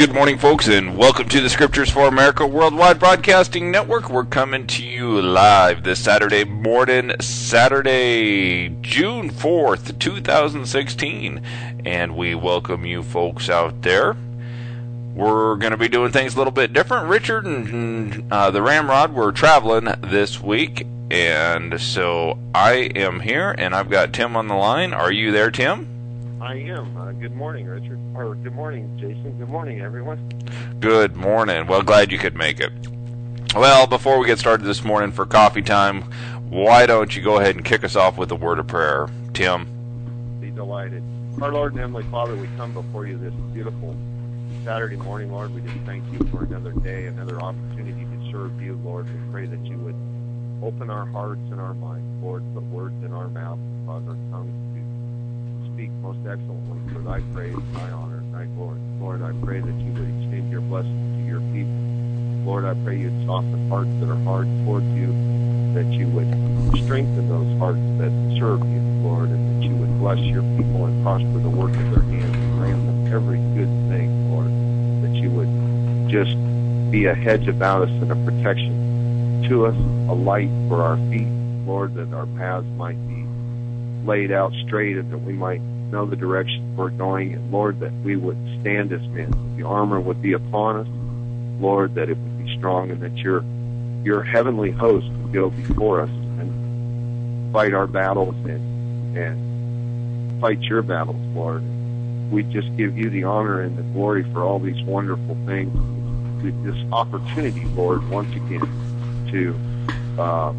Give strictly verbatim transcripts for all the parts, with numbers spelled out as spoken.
Good morning, folks, and welcome to the Scriptures for America Worldwide Broadcasting Network. We're coming to you live this Saturday morning, Saturday, June fourth, twenty sixteen, and we welcome you folks out there. We're going to be doing things a little bit different. Richard and uh, the Ramrod were traveling this week, and so I am here, and I've got Tim on the line. Are you there, Tim? I am. Uh, good morning, Richard. Or good morning, Jason. Good morning, everyone. Good morning. Well, glad you could make it. Well, before we get started this morning for coffee time, why don't you go ahead and kick us off with a word of prayer, Tim? Be delighted. Our Lord and Heavenly Father, we come before you this beautiful Saturday morning, Lord. We just thank you for another day, another opportunity to serve you, Lord. We pray that you would open our hearts and our minds, Lord, put words in our mouth, and cause our tongues to speak most excellently for thy praise, thy honor, and thy glory. Lord, I pray that you would extend your blessings to your people. Lord, I pray you'd soften hearts that are hard towards you, that you would strengthen those hearts that serve you, Lord, and that you would bless your people and prosper the work of their hands and grant them every good thing, Lord, that you would just be a hedge about us and a protection to us, a light for our feet, Lord, that our paths might be laid out straight and that we might know the direction we're going, and Lord, that we would stand as men, that the armor would be upon us, Lord, that it would be strong, and that your your heavenly host would go before us and fight our battles and and fight your battles, Lord. We just give you the honor and the glory for all these wonderful things, with this opportunity, Lord, once again to uh,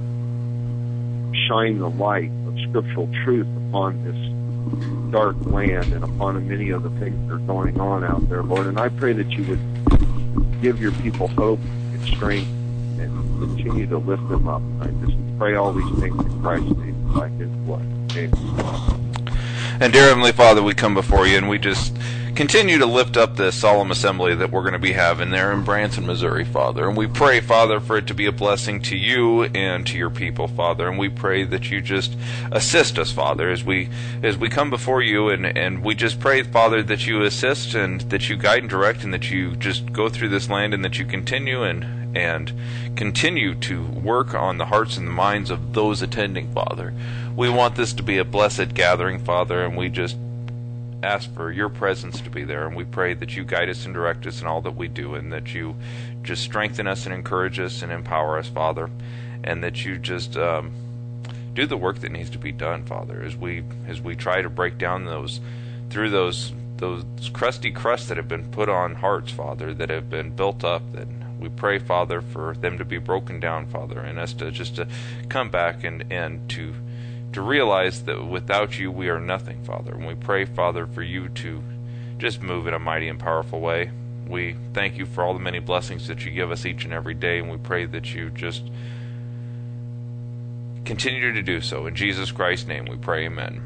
shine the light of scriptural truth upon this dark land and upon many of the things that are going on out there, Lord. And I pray that you would give your people hope and strength and continue to lift them up. I just pray all these things in Christ's name by his blood. Amen. And dear Heavenly Father, we come before you and we just continue to lift up this solemn assembly that we're going to be having there in Branson, Missouri, Father. And we pray, Father, for it to be a blessing to you and to your people, Father. And we pray that you just assist us, Father, as we as we come before you. And, and we just pray, Father, that you assist and that you guide and direct and that you just go through this land and that you continue and and continue to work on the hearts and the minds of those attending, Father. We want this to be a blessed gathering, Father, and we just ask for your presence to be there, and we pray that you guide us and direct us in all that we do, and that you just strengthen us and encourage us and empower us, Father, and that you just um, do the work that needs to be done, Father, as we as we try to break down those through those those crusty crusts that have been put on hearts, Father, that have been built up. That we pray, Father, for them to be broken down, Father, and us to just to come back and and to. to realize that without you we are nothing, Father. And we pray, Father, for you to just move in a mighty and powerful way. We thank you for all the many blessings that you give us each and every day, and we pray that you just continue to do so. In Jesus Christ's name we pray, amen.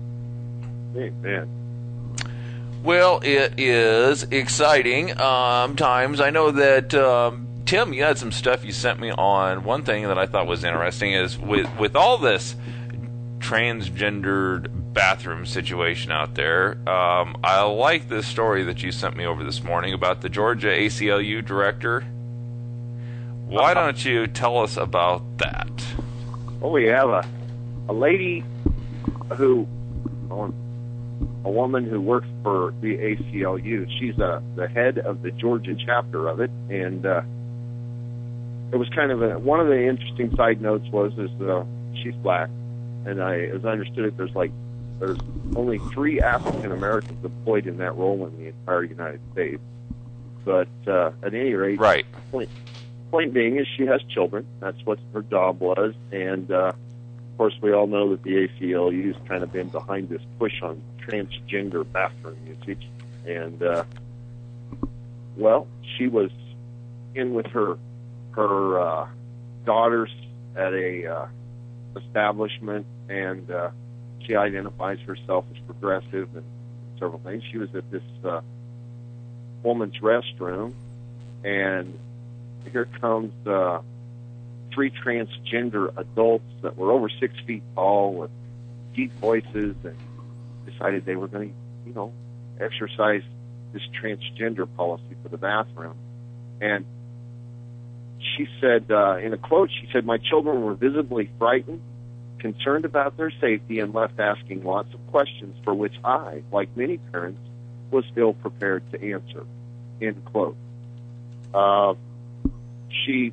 Amen. Well, it is exciting um, times. I know that um, Tim, you had some stuff you sent me on. One thing that I thought was interesting is with, with all this transgendered bathroom situation out there. Um, I like this story that you sent me over this morning about the Georgia A C L U director. Why uh-huh. don't you tell us about that? Well, we have a a lady who, a woman who works for the A C L U. She's uh, the head of the Georgia chapter of it, and uh, it was kind of a, one of the interesting side notes was is uh, she's black. And I, as I understood it, there's like there's only three African Americans employed in that role in the entire United States. But uh, at any rate, right. Point, point being is she has children. That's what her job was. And uh, of course, we all know that the A C L U has kind of been behind this push on transgender bathroom usage. And uh, well, she was in with her her uh, daughters at a uh, establishment, and uh, she identifies herself as progressive and several things. She was at this uh, woman's restroom, and here comes uh, three transgender adults that were over six feet tall with deep voices, and decided they were going to, you know, exercise this transgender policy for the bathroom. And she said, uh, in a quote, she said, "My children were visibly frightened, concerned about their safety, and left asking lots of questions for which I, like many parents, was ill prepared to answer," end quote. Uh, she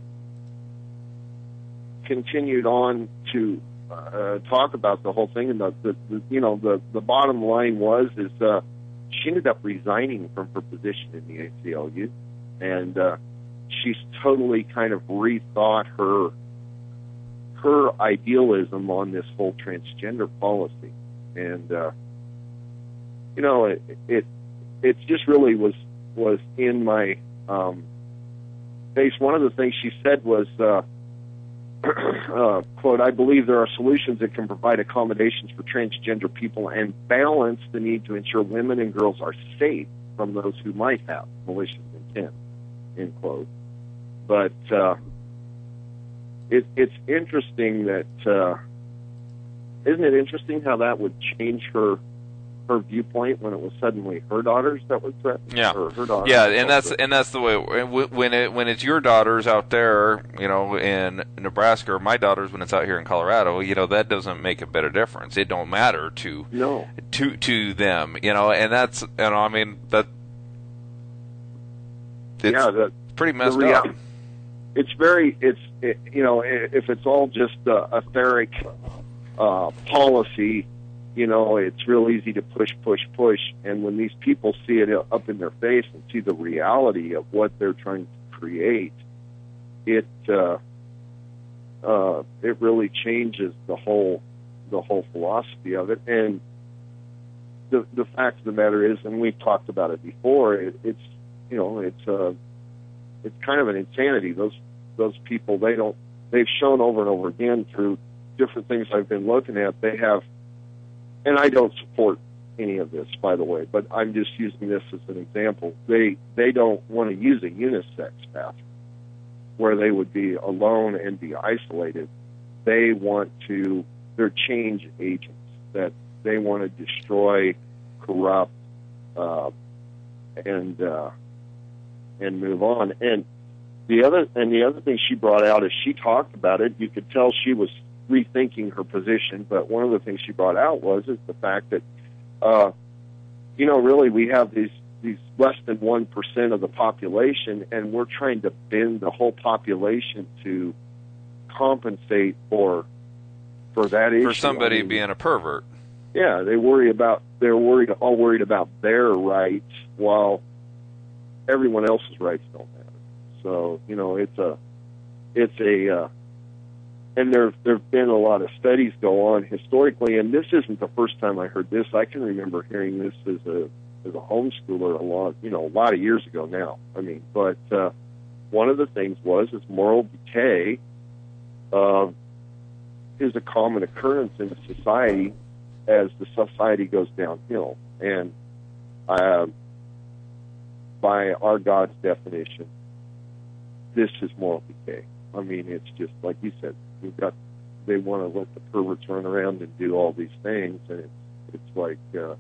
continued on to uh, talk about the whole thing, and the, the, the you know the the bottom line was is uh, she ended up resigning from her position in the A C L U, and uh, she's totally kind of rethought her her idealism on this whole transgender policy, and uh, you know it it it just really was was in my um, face. One of the things she said was. Uh, Uh, quote, "I believe there are solutions that can provide accommodations for transgender people and balance the need to ensure women and girls are safe from those who might have malicious intent," end quote. But uh, it, it's interesting that, uh, isn't it interesting how that would change her her viewpoint when it was suddenly her daughters that were threatened? Yeah, or her daughters yeah, and that's and that's the way when it when it's your daughters out there, you know, in Nebraska, or my daughters when it's out here in Colorado, you know, that doesn't make a bit of difference. It don't matter to no to to them, you know, and that's you know, I mean that it's yeah, the, pretty messed rea- up. It's very it's it, you know if it's all just uh, etheric uh, policy. You know, it's real easy to push, push, push. And when these people see it up in their face and see the reality of what they're trying to create, it uh, uh, it really changes the whole the whole philosophy of it. And the the fact of the matter is, and we've talked about it before, it, it's you know, it's uh, it's kind of an insanity. Those those people, they don't they've shown over and over again through different things I've been looking at. They have. And I don't support any of this, by the way, but I'm just using this as an example. They they don't want to use a unisex bathroom where they would be alone and be isolated. They want to, they're change agents that they want to destroy, corrupt, uh, and uh, and move on. And the other and the other thing she brought out as she talked about it, you could tell she was rethinking her position, but one of the things she brought out was is the fact that, uh, you know, really we have these these less than one percent of the population, and we're trying to bend the whole population to compensate for for that issue. For somebody I mean, being a pervert. Yeah, they worry about they're worried all worried about their rights while everyone else's rights don't matter. So you know, it's a it's a uh, And there there have been a lot of studies go on historically, and this isn't the first time I heard this. I can remember hearing this as a as a homeschooler a lot, you know, a lot of years ago now. I mean, but uh, one of the things was is moral decay uh, is a common occurrence in society as the society goes downhill, and uh, by our God's definition, this is moral decay. I mean, it's just like you said. We've got, they want to let the perverts run around and do all these things, and it's, it's like, uh,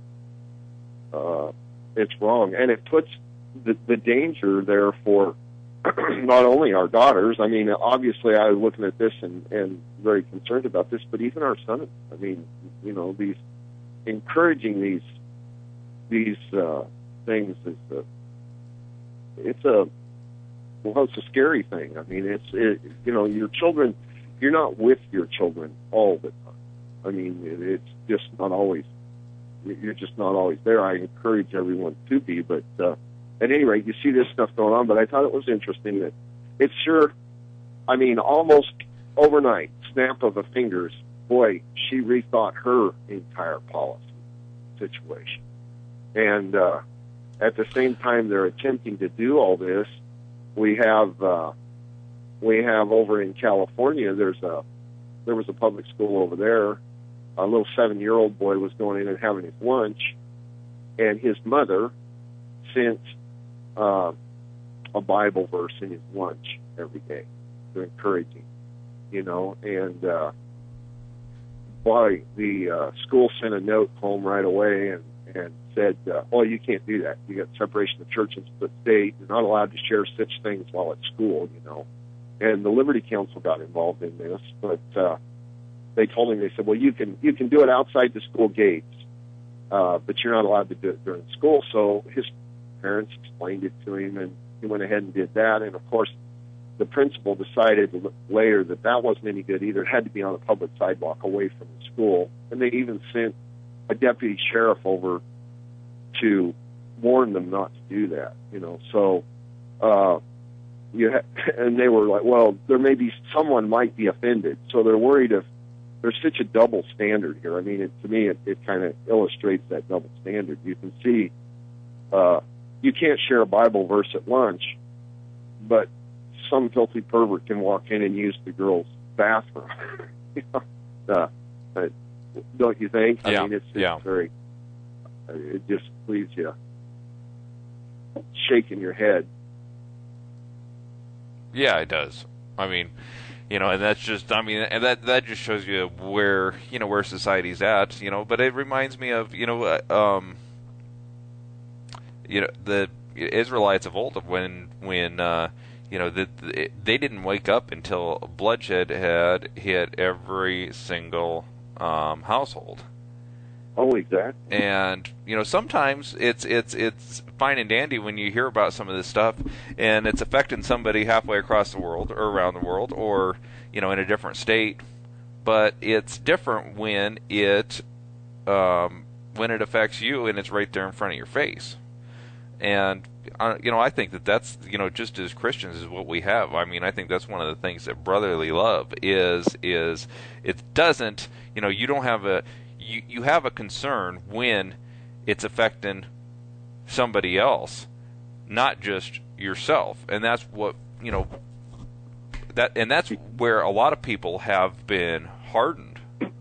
uh, it's wrong. And it puts the, the danger there for not only our daughters. I mean, obviously I was looking at this and, and very concerned about this, but even our sons. I mean, you know, these, encouraging these, these, uh, things is a, it's a, well, it's a scary thing. I mean, it's, it, you know, your children, you're not with your children all the time. I mean, it, it's just not always, you're just not always there. I encourage everyone to be, but uh, at any rate, you see this stuff going on, but I thought it was interesting that it's sure, I mean, almost overnight, snap of the fingers, boy, she rethought her entire policy situation. And uh, at the same time they're attempting to do all this, we have uh, we have over in California. There's a there was a public school over there. A little seven-year-old boy was going in and having his lunch, and his mother sent uh, a Bible verse in his lunch every day to encourage him. You know, and uh, boy, the uh, school sent a note home right away and and said, uh, "Oh, you can't do that. You got separation of church and state. You're not allowed to share such things while at school." You know, and the Liberty Council got involved in this, but uh, they told him, they said, "Well, you can you can do it outside the school gates, uh, but you're not allowed to do it during school." So his parents explained it to him, and he went ahead and did that. And of course, the principal decided later that that wasn't any good either. It had to be on a public sidewalk away from the school. And they even sent a deputy sheriff over to warn them not to do that, you know. So, uh, you ha- and they were like, well, there may be, someone might be offended. So they're worried if there's such a double standard here. I mean, it, to me, it, it kind of illustrates that double standard. You can see, uh, you can't share a Bible verse at lunch, but some filthy pervert can walk in and use the girl's bathroom. you know, uh, uh, don't you think? Yeah. I mean, it's, it's yeah. very, uh, it just leaves you shaking your head. Yeah, it does. I mean, you know, and that's just, I mean, and that that just shows you where, you know, where society's at, you know, but it reminds me of, you know, uh, um, you know, the Israelites of old, when, when, uh, you know, the, the, they didn't wake up until bloodshed had hit every single um, household. Oh, exactly. And you know, sometimes it's it's it's fine and dandy when you hear about some of this stuff, and it's affecting somebody halfway across the world or around the world, or you know, in a different state. But it's different when it um, when it affects you and it's right there in front of your face. And uh, you know, I think that that's, you know, just as Christians is what we have. I mean, I think that's one of the things that brotherly love is is it doesn't, you know, you don't have a you you have a concern when it's affecting somebody else, not just yourself. And that's what, you know, that and that's where a lot of people have been hardened.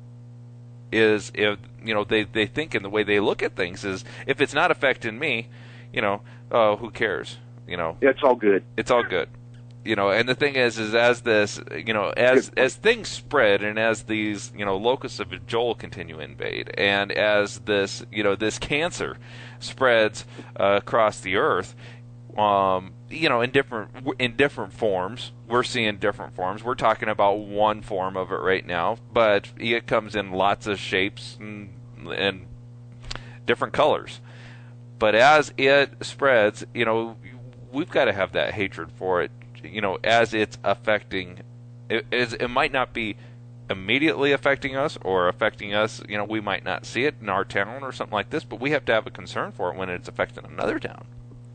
Is if, you know, they they think, in the way they look at things is, if it's not affecting me, you know, uh, who cares? You know, yeah, it's all good. It's all good. You know, and the thing is, is as this, you know, as as things spread, and as these, you know, locusts of Joel continue to invade, and as this, you know, this cancer spreads uh, across the earth, um, you know, in different in different forms, we're seeing different forms. We're talking about one form of it right now, but it comes in lots of shapes and, and different colors. But as it spreads, you know, we've got to have that hatred for it, you know, as it's affecting, it, it might not be immediately affecting us or affecting us, you know, we might not see it in our town or something like this, but we have to have a concern for it when it's affecting another town.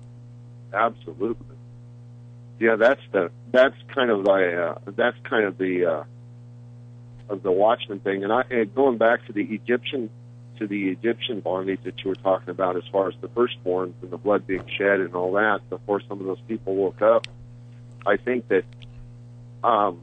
Absolutely. Yeah, that's the, that's kind of the, uh, that's kind of the, uh, of the Watchman thing. And I, and going back to the Egyptian to the Egyptian bondage that you were talking about, as far as the firstborns and the blood being shed and all that, before some of those people woke up, I think that um,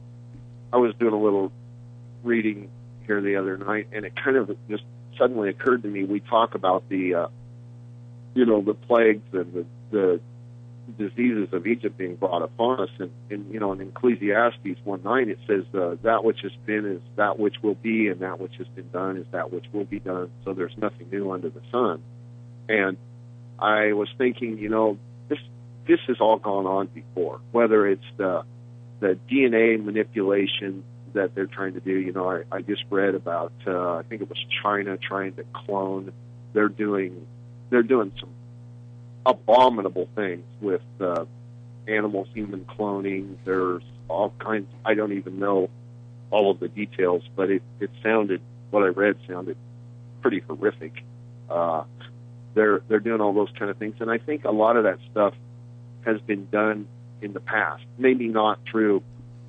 I was doing a little reading here the other night, and it kind of just suddenly occurred to me. We talk about the, uh, you know, the plagues and the, the diseases of Egypt being brought upon us, and, and you know, in Ecclesiastes one nine it says, uh, that which has been is that which will be, and that which has been done is that which will be done, so there's nothing new under the sun. And I was thinking, you know, this this has all gone on before, whether it's the the D N A manipulation that they're trying to do. You know, I, I just read about, uh, I think it was China trying to clone. They're doing they're doing some abominable things with uh, animal human cloning. There's all kinds. I don't even know all of the details, but it, it sounded, what I read sounded pretty horrific. Uh, they're they're doing all those kind of things, and I think a lot of that stuff has been done in the past. Maybe not through,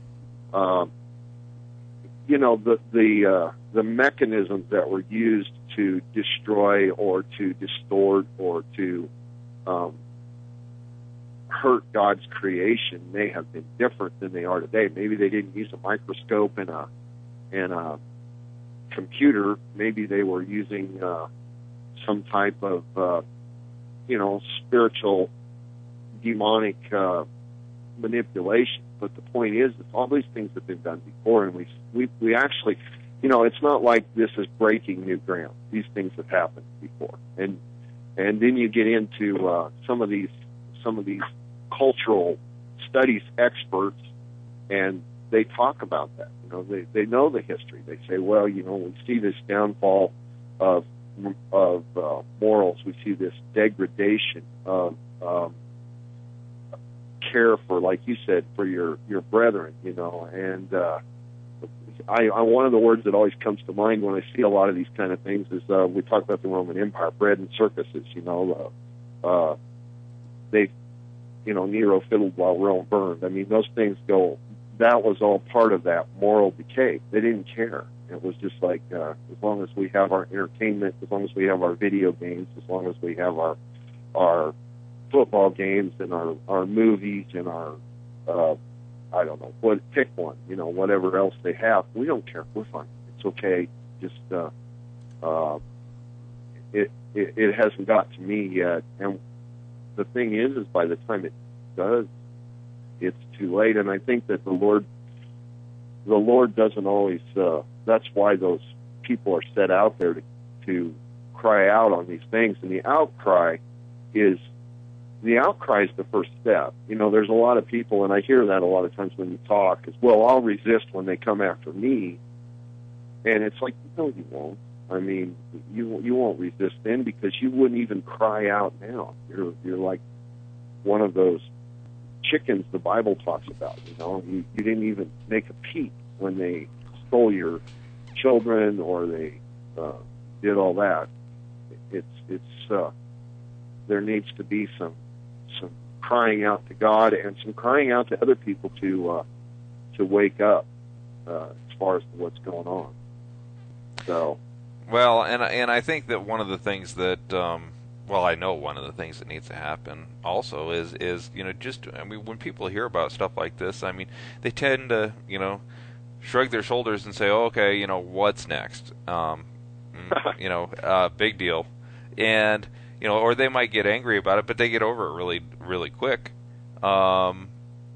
uh, you know, the the uh, the mechanisms that were used to destroy or to distort or to Um, hurt God's creation may have been different than they are today. Maybe they didn't use a microscope and a and a computer. Maybe they were using uh, some type of uh, you know, spiritual demonic uh, manipulation. But the point is, is all these things have been done before, and we we we actually, you know, it's not like this is breaking new ground. These things have happened before, and And then you get into uh, some of these some of these cultural studies experts, and they talk about that. You know, they they know the history. They say, well, you know, we see this downfall of of uh, morals. We see this degradation of um, care for, like you said, for your your brethren. You know, and uh, I, I one of the words that always comes to mind when I see a lot of these kind of things is uh, we talk about the Roman Empire, bread and circuses. You know, uh, uh, they, you know, Nero fiddled while Rome burned. I mean, those things go. That was all part of that moral decay. They didn't care. It was just like uh, as long as we have our entertainment, as long as we have our video games, as long as we have our our football games and our our movies and our uh, I don't know, what, pick one, you know, whatever else they have. We don't care. We're fine. It's okay. Just, uh, uh, it, it, it hasn't got to me yet. And the thing is, is by the time it does, it's too late. And I think that the Lord, the Lord doesn't always, uh, that's why those people are set out there to, to cry out on these things. And the outcry is, the outcry is the first step. You know, there's a lot of people, and I hear that a lot of times when you talk, is, well, I'll resist when they come after me. And it's like, no, you won't. I mean, you you won't resist then because you wouldn't even cry out now. You're you're like one of those chickens the Bible talks about, you know. You, you didn't even make a peep when they stole your children or they uh, did all that. It's, it's, uh, there needs to be some some crying out to God and some crying out to other people to uh, to wake up uh, as far as what's going on. So, well, and and I think that one of the things that, um, well, I know one of the things that needs to happen also is is you know just I mean when people hear about stuff like this, I mean they tend to you know shrug their shoulders and say, oh, okay, you know what's next, um, you know, uh, big deal, and. You know, or they might get angry about it, but they get over it really, really quick. Um,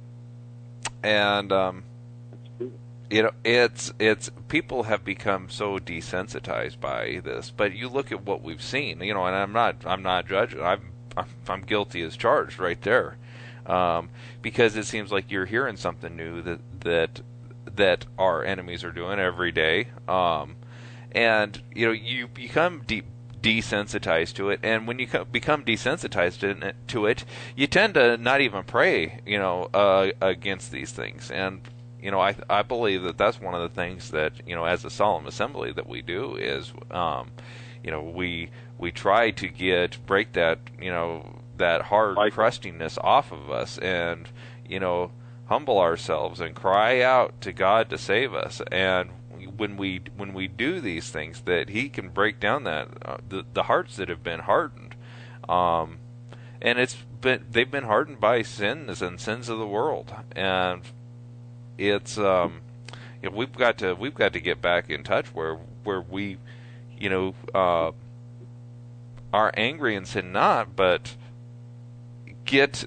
and um, you know, it's it's people have become so desensitized by this. But you look at what we've seen, you know, and I'm not I'm not judging. I'm I'm, I'm guilty as charged right there, um, because it seems like you're hearing something new that that that our enemies are doing every day, um, and you know, you become deep. desensitized to it, and when you become desensitized to it, you tend to not even pray, you know, uh, against these things. And you know, I I believe that that's one of the things that you know, as a solemn assembly, that we do is, um, you know, we we try to get break that you know that hard crustiness off of us, and you know, humble ourselves and cry out to God to save us. And when we when we do these things, that He can break down that uh, the the hearts that have been hardened, um, and it's been they've been hardened by sins and sins of the world, and it's um, you know, we've got to we've got to get back in touch where where we, you know, uh, are angry and sin not, but get.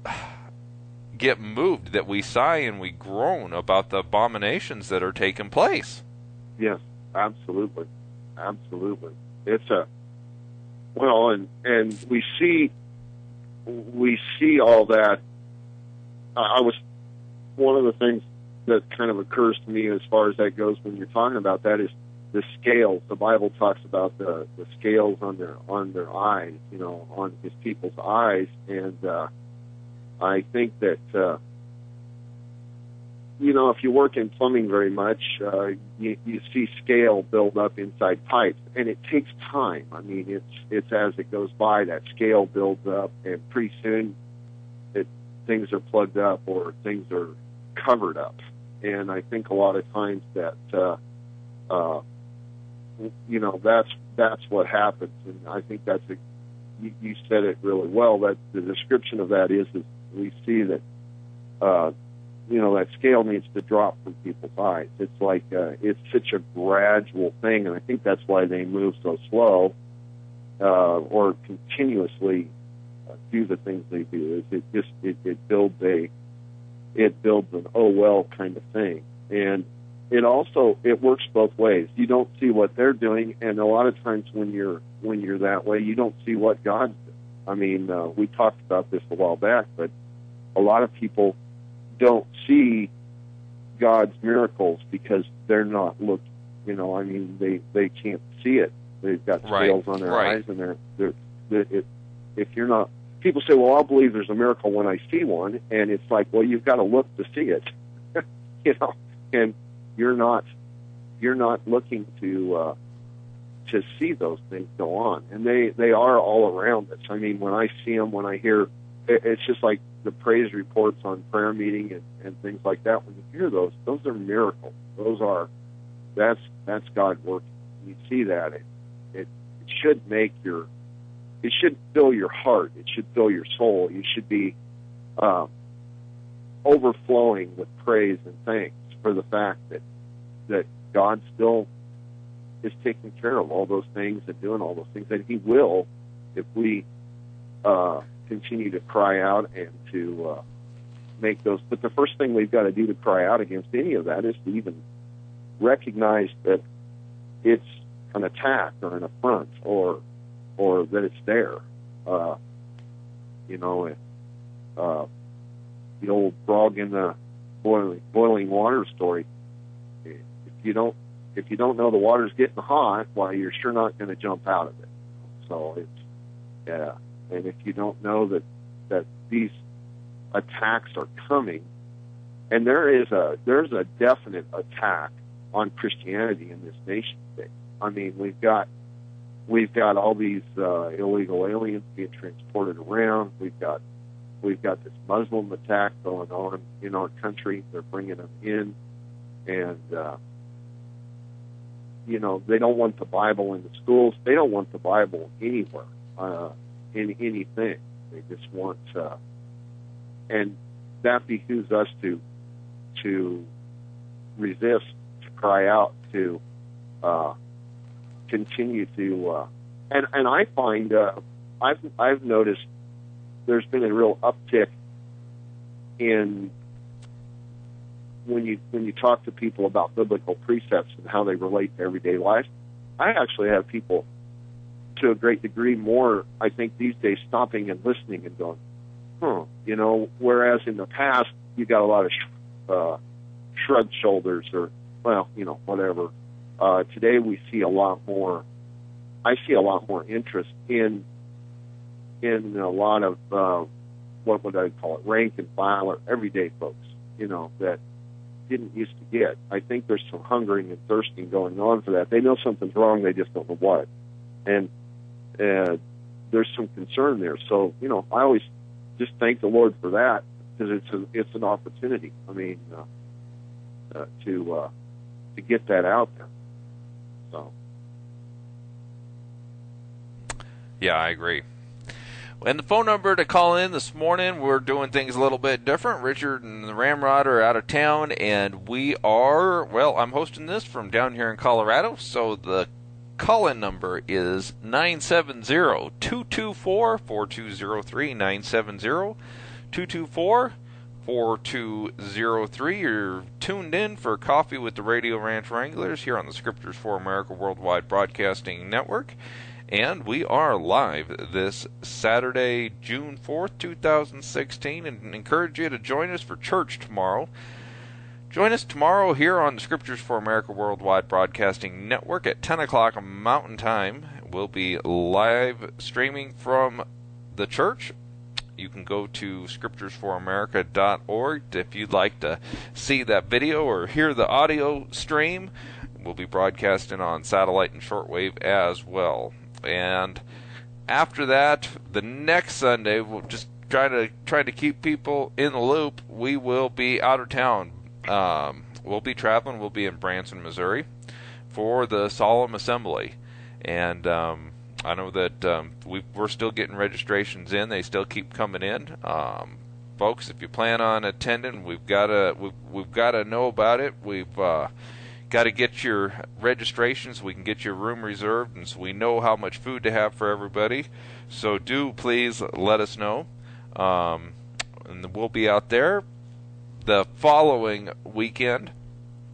get moved, that we sigh and we groan about the abominations that are taking place. Yes, absolutely, absolutely. It's a well, and and we see we see all that. I was one of the things that kind of occurs to me as far as that goes when you're talking about that is the scales. The Bible talks about the the scales on their on their eyes, you know, on His people's eyes, and uh, I think that. Uh, You know, if you work in plumbing very much, uh, you, you see scale build up inside pipes, and it takes time. I mean, it's it's as it goes by that scale builds up, and pretty soon, it things are plugged up or things are covered up. And I think a lot of times that, uh, uh, you know, that's that's what happens. And I think that's a you, you said it really well. That the description of that is, is we see that. Uh, You know, that scale needs to drop from people's eyes. It's like uh, it's such a gradual thing, and I think that's why they move so slow uh, or continuously uh, do the things they do. Is it just it, it builds a it builds an oh well kind of thing. And it also it works both ways. You don't see what they're doing, and a lot of times when you're when you're that way, you don't see what God's doing. I mean, uh, we talked about this a while back, but a lot of people don't see God's miracles because they're not looking. You know, I mean, they they can't see it. They've got scales right. on their right. eyes, and they're, they're, they're it, if you're not, people say, well, I'll believe there's a miracle when I see one, and it's like, well, you've got to look to see it, you know, and you're not, you're not looking to, uh, to see those things go on, and they, they are all around us. I mean, when I see them, when I hear, it, it's just like the praise reports on prayer meeting and, and things like that. When you hear those, those are miracles. Those are, that's, that's God working. You see that, it, it, it should make your, it should fill your heart. It should fill your soul. You should be uh, overflowing with praise and thanks for the fact that that God still is taking care of all those things and doing all those things, and He will if we uh, continue to cry out and to uh, make those. But the first thing we've got to do to cry out against any of that is to even recognize that it's an attack or an affront or or that it's there. Uh, you know, uh, the old frog in the boiling, boiling water story. If you don't, if you don't know the water's getting hot, well, you're sure not going to jump out of it. So it's, yeah. And if you don't know that, that these attacks are coming, and there is a, there's a definite attack on Christianity in this nation today. I mean, we've got, We've got all these uh, illegal aliens being transported around. We've got we've got this Muslim attack going on in our country. They're bringing them in, and uh, you know they don't want the Bible in the schools. They don't want the Bible anywhere uh, in anything. They just want, uh, and that behooves us to to resist, to cry out, to. Uh, continue to, uh, and and I find uh, I've I've noticed there's been a real uptick in when you when you talk to people about biblical precepts and how they relate to everyday life. I actually have people, to a great degree, more I think these days stopping and listening and going, huh, you know. Whereas in the past you got a lot of sh- uh, shrugged shoulders or well, you know, whatever. Uh, today we see a lot more, I see a lot more interest in in a lot of, uh, what would I call it, rank and file or everyday folks, you know, that didn't used to get. I think there's some hungering and thirsting going on for that. They know something's wrong, they just don't know what. And uh, there's some concern there. So, you know, I always just thank the Lord for that because it's, a, it's an opportunity, I mean, uh, uh, to, uh, to get that out there. So. Yeah, I agree. And the phone number to call in this morning, we're doing things a little bit different. Richard and the Ramrod are out of town, and we are, well, I'm hosting this from down here in Colorado, so the call-in number is nine seven zero, two two four, four two zero three, nine seven zero, two two four, four two zero three. You're tuned in for Coffee with the Radio Ranch Wranglers here on the Scriptures for America Worldwide Broadcasting Network. And we are live this Saturday, June fourth, two thousand sixteen, and encourage you to join us for church tomorrow. Join us tomorrow here on the Scriptures for America Worldwide Broadcasting Network at ten o'clock Mountain Time. We'll be live streaming from the church. You can go to scriptures for america dot org if you'd like to see that video or hear the audio stream. We'll be broadcasting on satellite and shortwave as well. And after that, the next Sunday, we'll just try to try to keep people in the loop. We will be out of town. Um, we'll be traveling. We'll be in Branson, Missouri, for the Solemn Assembly, and um, I know that um, we, we're still getting registrations in. They still keep coming in. Um, folks, if you plan on attending, we've got to we've, we've got to know about it. We've uh, got to get your registrations. We can get your room reserved, and so we know how much food to have for everybody. So do please let us know, um, and we'll be out there the following weekend.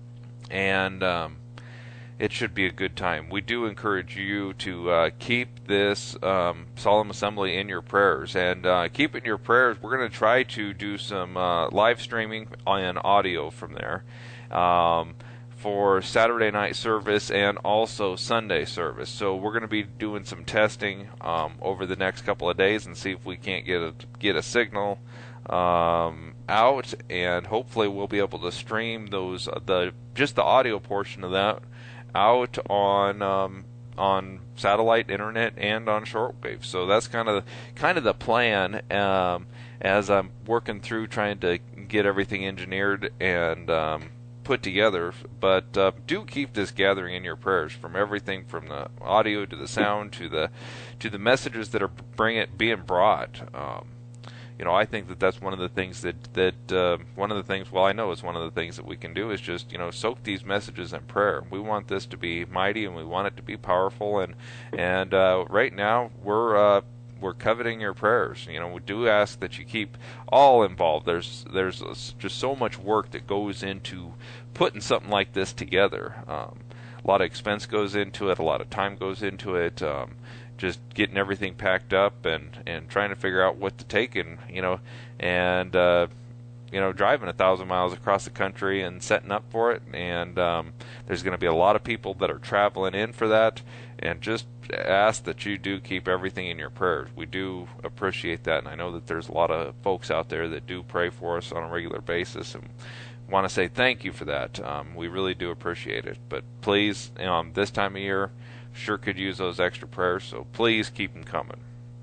and um, it should be a good time. We do encourage you to uh, keep this um, solemn assembly in your prayers, and uh, keep it in your prayers. We're going to try to do some uh, live streaming and audio from there um, for Saturday night service and also Sunday service. So we're going to be doing some testing um, over the next couple of days and see if we can't get a get a signal um, out, and hopefully we'll be able to stream those uh, the just the audio portion of that out on um, on satellite internet and on shortwave. So that's kind of kind of the plan um, as I'm working through trying to get everything engineered and um, put together. But uh, do keep this gathering in your prayers, from everything from the audio to the sound to the to the messages that are bring it being brought. Um, You know, I think that that's one of the things that that uh, one of the things. Well, I know it's one of the things that we can do is just you know soak these messages in prayer. We want this to be mighty, and we want it to be powerful. And and uh, right now we're uh, we're coveting your prayers. You know, we do ask that you keep all involved. There's there's just so much work that goes into putting something like this together. Um, a lot of expense goes into it. A lot of time goes into it. Um, just getting everything packed up and, and trying to figure out what to take, and you know and uh, you know driving a thousand miles across the country and setting up for it. And um, there's going to be a lot of people that are traveling in for that, and just ask that you do keep everything in your prayers. We do appreciate that, and I know that there's a lot of folks out there that do pray for us on a regular basis, and want to say thank you for that. Um, we really do appreciate it. But please, um, this time of year, sure could use those extra prayers, so please keep them coming.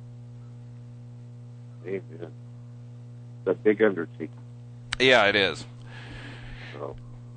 Amen. It's a big undertaking. Yeah, it is. So,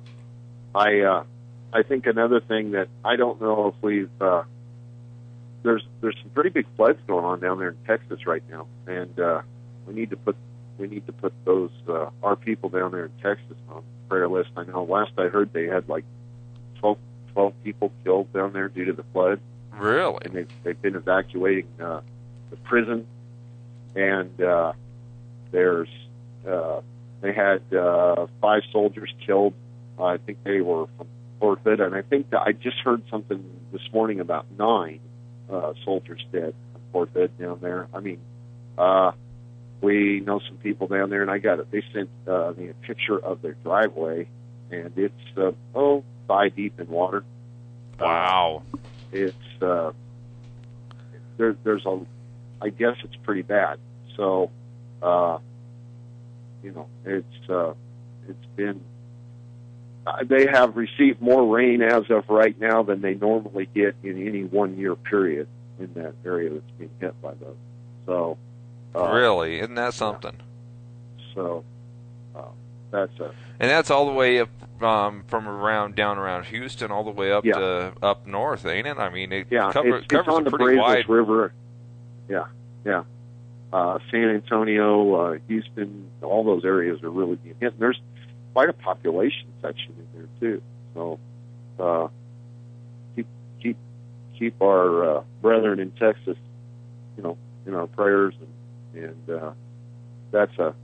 I uh, I think another thing that I don't know if we've uh, there's there's some pretty big floods going on down there in Texas right now, and uh, we need to put we need to put those uh, our people down there in Texas on the prayer list. I know last I heard they had like twelve twelve people killed down there due to the flood. Really? And they've, they've been evacuating uh, the prison, and uh, there's uh, they had uh, five soldiers killed. Uh, I think they were from Fort Hood, and I think that I just heard something this morning about nine uh, soldiers dead from Fort Hood down there. I mean, uh, we know some people down there, and I got it. They sent uh, me a picture of their driveway, and it's uh, oh. thigh deep in water. Wow. Uh, it's uh, there, there's a, I guess it's pretty bad. So, uh, you know, it's uh, it's been. Uh, they have received more rain as of right now than they normally get in any one year period in that area that's being hit by those. So. Uh, really, isn't that something? Yeah. So. Uh, That's a, and that's all the way up um, from around down around Houston, all the way up yeah. to up north, ain't it? I mean, it yeah, cover, it's, covers it's on a the pretty Brazos wide River. Yeah, yeah. Uh, San Antonio, uh, Houston, all those areas are really being hit. And there's quite a population section in there too. So uh, keep keep keep our uh, brethren in Texas, you know, in our prayers, and, and uh, that's a.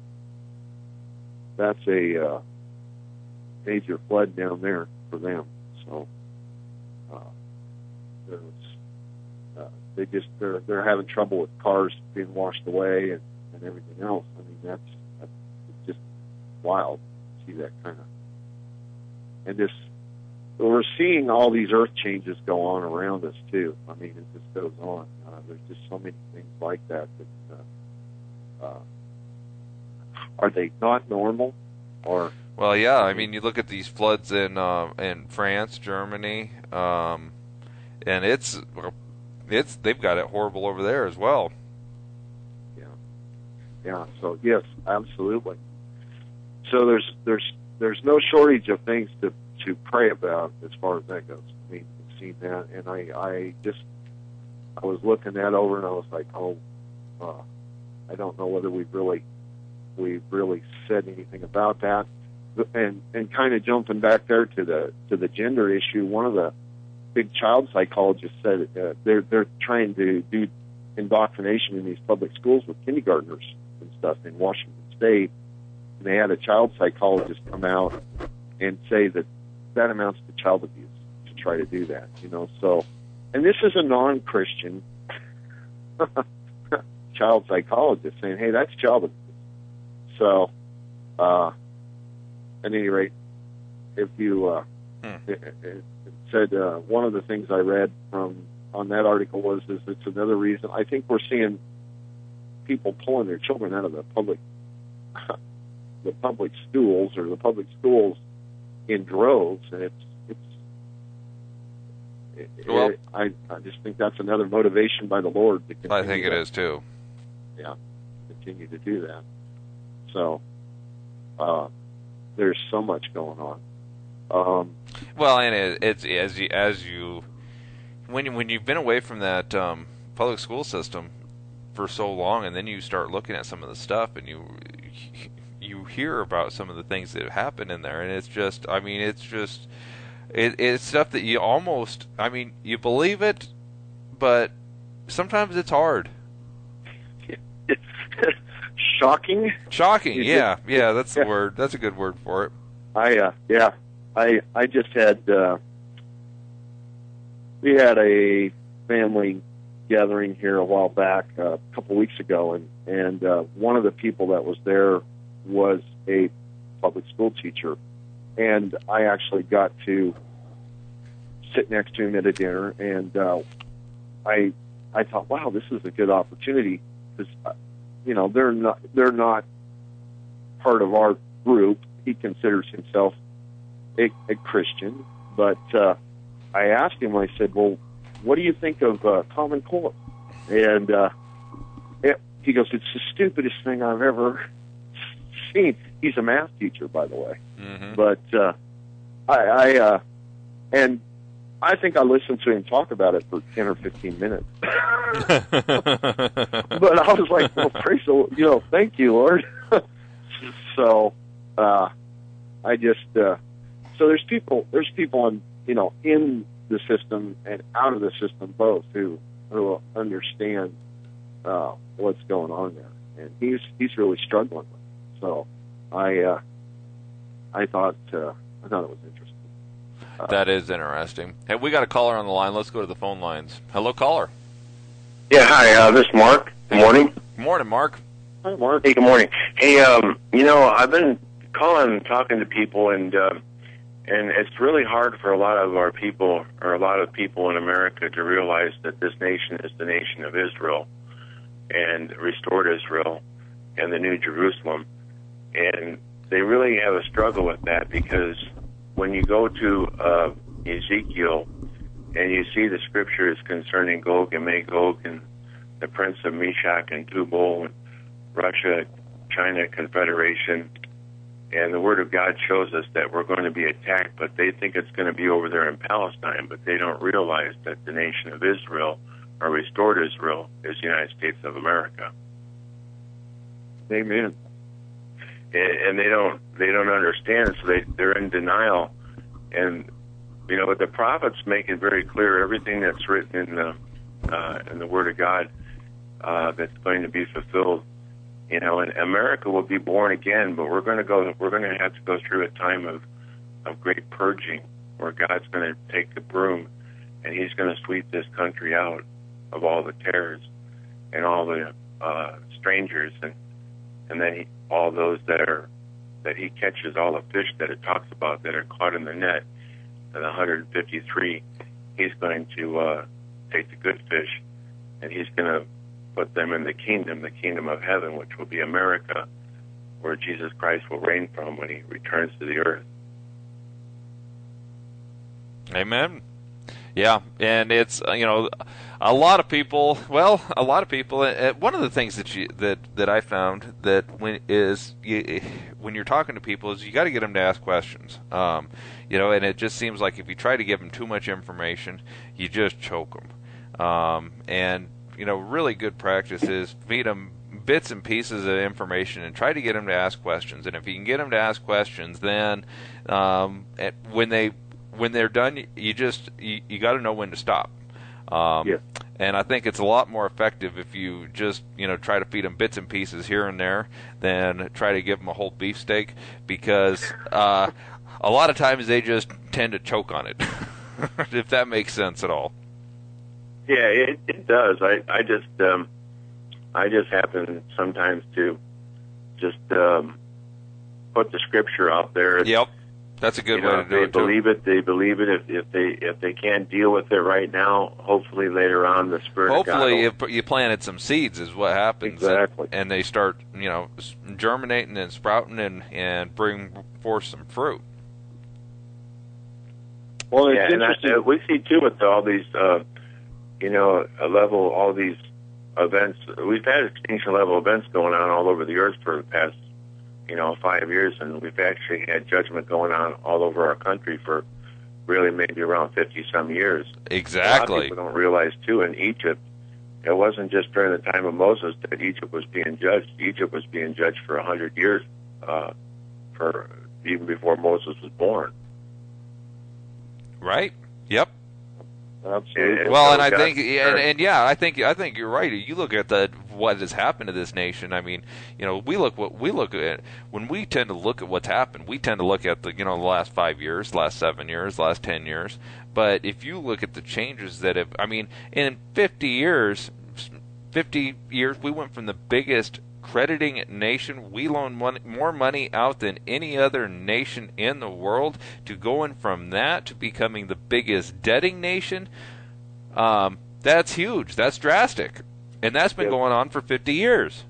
That's a uh, major flood down there for them. So uh, there's, uh, they just they're they're having trouble with cars being washed away and, and everything else. I mean that's, that's just wild to see that kind of. And this we're seeing all these earth changes go on around us too. I mean it just goes on. Uh, there's just so many things like that that. Uh, uh, Are they not normal, or? Well, yeah. I mean, you look at these floods in uh, in France, Germany, um, and it's it's they've got it horrible over there as well. Yeah, yeah. So yes, absolutely. So there's there's there's no shortage of things to to pray about as far as that goes. I mean, we've seen that, and I I just I was looking that over, and I was like, oh, uh, I don't know whether we've really. We've really said anything about that, and and kind of jumping back there to the to the gender issue. One of the big child psychologists said uh, they're they're trying to do indoctrination in these public schools with kindergartners and stuff in Washington State. And they had a child psychologist come out and say that that amounts to child abuse to try to do that, you know. So, and this is a non-Christian child psychologist saying, hey, that's child abuse. So, uh, at any rate, if you, uh, hmm. it, it, it said, uh, one of the things I read from, on that article was, is it's another reason, I think we're seeing people pulling their children out of the public, the public schools or the public schools in droves, and it's, it's, it, well, it, I, I just think that's another motivation by the Lord to continue. I think it to, is too. Yeah, continue to do that. So, uh, there's so much going on. Um, well, and it, it's as you, as you, when you, when you've been away from that um, public school system for so long, and then you start looking at some of the stuff, and you you hear about some of the things that happen in there, and it's just, I mean, it's just, it, it's stuff that you almost, I mean, you believe it, but sometimes it's hard. Shocking. Shocking, yeah, yeah, that's the word. That's a good word for it. I, uh, yeah, I, I just had, uh, we had a family gathering here a while back, uh, a couple weeks ago, and, and, uh, one of the people that was there was a public school teacher, and I actually got to sit next to him at a dinner, and, uh, I, I thought, wow, this is a good opportunity, because, uh, you know, they're not, they're not part of our group. He considers himself a, a Christian, but, uh, I asked him, I said, well, what do you think of, uh, Common Core? And, uh, it, he goes, it's the stupidest thing I've ever seen. He's a math teacher, by the way. Mm-hmm. But, uh, I, I, uh, and I think I listened to him talk about it for ten or fifteen minutes. But I was like, well, praise the Lord, you know, thank you, Lord. So, uh, I just, uh, so there's people, there's people on, you know, in the system and out of the system both who, who understand, uh, what's going on there. And he's, he's really struggling with it. So I, uh, I thought, uh, I thought it was interesting. Uh, that is interesting. Hey, we got a caller on the line. Let's go to the phone lines. Hello, caller. Yeah, hi, uh, this is Mark. Good morning. Good morning, Mark. Hi, Mark. Hey, good morning. Hey, um, you know, I've been calling and talking to people, and uh, and it's really hard for a lot of our people, or a lot of people in America, to realize that this nation is the nation of Israel, and restored Israel, and the New Jerusalem. And they really have a struggle with that, because when you go to uh, Ezekiel, and you see the scriptures concerning Gog and Magog and the prince of Meshach and Tubal and Russia, China Confederation, and the Word of God shows us that we're going to be attacked, but they think it's going to be over there in Palestine, but they don't realize that the nation of Israel, or restored Israel, is the United States of America. Amen. And they don't they don't understand, so they, they're in denial. And you know, the prophets make it very clear, everything that's written in the uh, in the Word of God uh, that's going to be fulfilled. You know, and America will be born again, but we're going to go. We're going to have to go through a time of of great purging, where God's going to take the broom, and He's going to sweep this country out of all the terrors and all the uh, strangers, and and then he, all those that are that He catches, all the fish that it talks about that are caught in the net. And one hundred fifty-three, He's going to uh, take the good fish, and He's going to put them in the kingdom, the kingdom of heaven, which will be America, where Jesus Christ will reign from when He returns to the earth. Amen. Yeah, and it's, you know, a lot of people, well, a lot of people, uh, one of the things that you, that, that I found that when is, you, when you're talking to people is you got to get them to ask questions. Um, you know, and it just seems like if you try to give them too much information, you just choke them. Um, and, you know, really good practice is feed them bits and pieces of information and try to get them to ask questions. And if you can get them to ask questions, then um, when they when they're done, you just you, you got to know when to stop. Um, yeah. And I think it's a lot more effective if you just, you know, try to feed them bits and pieces here and there than try to give them a whole beefsteak, because uh, a lot of times they just tend to choke on it, if that makes sense at all. Yeah, it, it does. I, I just, um, I just happen sometimes to just um, put the scripture out there. And, yep, that's a good you know, way to do they it. Believe too. it. They believe it. If, if they if they can't deal with it right now, hopefully later on the Spirit Hopefully, of God will, if you planted some seeds, is what happens. Exactly. And, and they start, you know, germinating and sprouting and and bring forth some fruit. Well, it's yeah, and interesting. that, uh, we see too with all these, uh, you know, a level, all these events. We've had extinction level events going on all over the earth for the past, you know, five years, and we've actually had judgment going on all over our country for really maybe around fifty some years. Exactly. A lot of people don't realize too. In Egypt, it wasn't just during the time of Moses that Egypt was being judged. Egypt was being judged for a hundred years, uh, for even before Moses was born. Right. Yep. Absolutely. And- Well, so and I God- think, and, and yeah, I think, I think you're right. You look at the what has happened to this nation. I mean, you know, we look what we look at when we tend to look at what's happened. We tend to look at the, you know, the last five years, last seven years, last ten years. But if you look at the changes that have, I mean, in fifty years, fifty years, we went from the biggest crediting nation, we loan money, more money out than any other nation in the world, to going from that to becoming the biggest debting nation. Um, that's huge. That's drastic. And that's been Yep. going on for fifty years.